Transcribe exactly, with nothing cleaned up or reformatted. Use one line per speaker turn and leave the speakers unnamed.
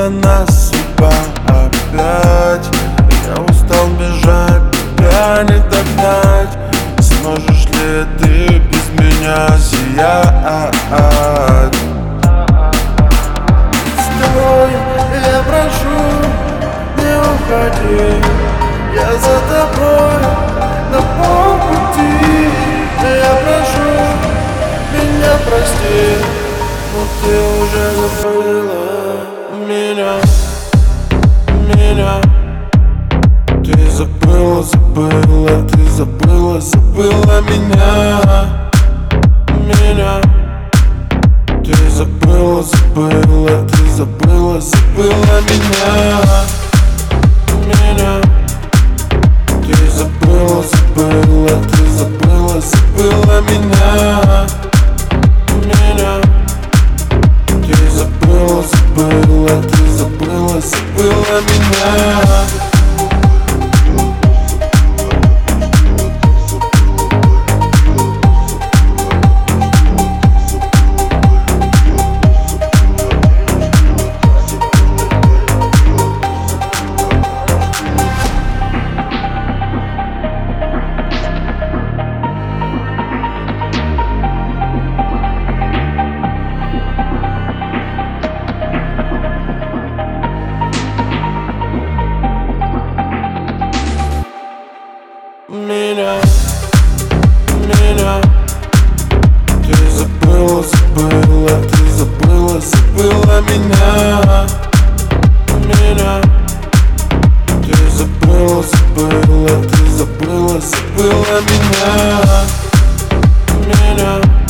Бросила нас судьба опять. Я устал бежать, тебя не догнать. Сможешь ли ты без меня сиять? Стой, я прошу, не уходи. Я за тобой на полпути. Я прошу, меня прости, но ты уже забыла меня, меня. Ты забыла, забыла, ты забыла, забыла меня, меня. Ты забыла, забыла, ты забыла, забыла меня, меня. Ты забыла, забыла, ты забыла, забыла меня, меня. Ты забыла, забыла, ты забыла, забыла меня. Меня, меня. Ты забыла, забыла, ты забыла, забыла меня, меня. Ты забыла, забыла, ты забыла, забыла меня, меня.